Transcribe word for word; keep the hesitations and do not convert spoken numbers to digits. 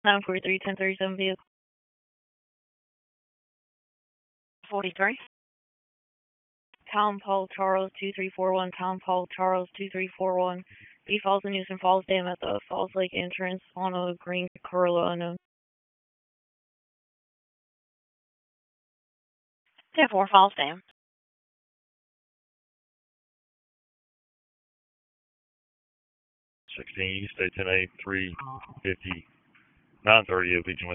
nine four three, ten thirty-seven vehicle. forty-three. Tom Paul Charles two three four one, Tom Paul Charles two three four one. B Falls and Houston Falls Dam at the Falls Lake entrance on a green Corolla unknown. ten four Falls Dam. sixteen, you stay ten eight, three fifty, nine thirty, Beach and West.